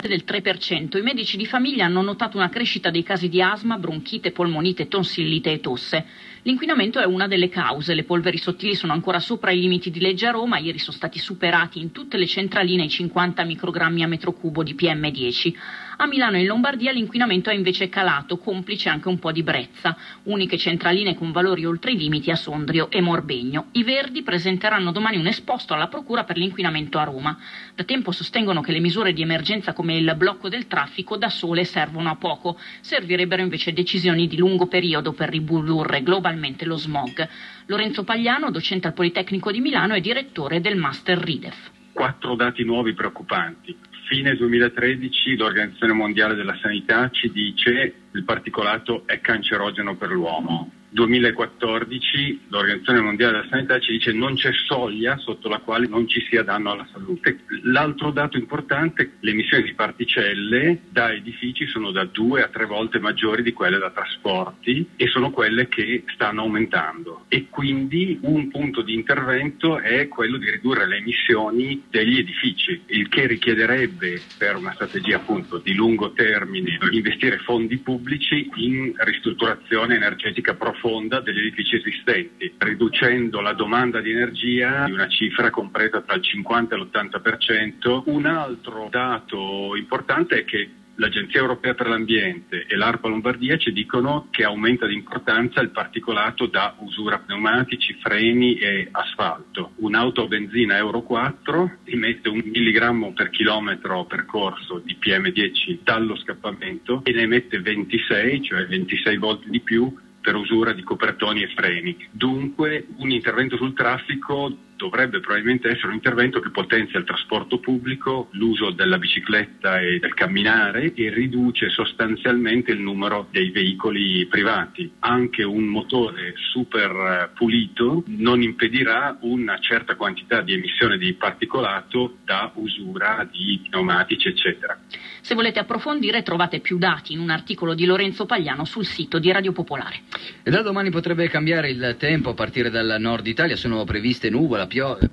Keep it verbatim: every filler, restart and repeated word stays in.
del tre per cento. I medici di famiglia hanno notato una crescita dei casi di asma, bronchite, polmonite, tonsillite e tosse. L'inquinamento è una delle cause. Le polveri sottili sono ancora sopra i limiti di legge a Roma. Ieri sono stati superati in tutte le centraline i cinquanta microgrammi a metro cubo di P M dieci. A Milano e in Lombardia l'inquinamento è invece calato, complice anche un po' di brezza. Uniche centraline con valori oltre i limiti a Sondrio e Morbegno. I Verdi presenteranno domani un esposto alla Procura per l'inquinamento a Roma. Da tempo sostengono che le misure di emergenza come il blocco del traffico da sole servono a poco. Servirebbero invece decisioni di lungo periodo per ridurre globalmente lo smog. Lorenzo Pagliano, docente al Politecnico di Milano e direttore del Master RIDEF. Quattro dati nuovi preoccupanti. Fine duemilatredici l'Organizzazione Mondiale della Sanità ci dice che il particolato è cancerogeno per l'uomo. duemilaquattordici l'Organizzazione Mondiale della Sanità ci dice che non c'è soglia sotto la quale non ci sia danno alla salute. L'altro dato importante, le emissioni di particelle da edifici sono da due a tre volte maggiori di quelle da trasporti e sono quelle che stanno aumentando. E quindi un punto di intervento è quello di ridurre le emissioni degli edifici, il che richiederebbe per una strategia appunto di lungo termine investire fondi pubblici in ristrutturazione energetica profonda degli edifici esistenti, riducendo la domanda di energia di una cifra compresa tra il cinquanta e l'ottanta per cento. Un altro dato importante è che l'Agenzia Europea per l'Ambiente e l'ARPA Lombardia ci dicono che aumenta di importanza il particolato da usura pneumatici, freni e asfalto. Un'auto a benzina Euro quattro emette un milligrammo per chilometro percorso di P M dieci dallo scappamento e ne emette ventisei, cioè ventisei volte di più per usura di copertoni e freni. Dunque un intervento sul traffico dovrebbe probabilmente essere un intervento che potenzia il trasporto pubblico, l'uso della bicicletta e del camminare e riduce sostanzialmente il numero dei veicoli privati. Anche un motore super pulito non impedirà una certa quantità di emissione di particolato da usura di pneumatici, eccetera. Se volete approfondire trovate più dati in un articolo di Lorenzo Pagliano sul sito di Radio Popolare. E da domani potrebbe cambiare il tempo a partire dal nord Italia, sono previste nuvole, pio-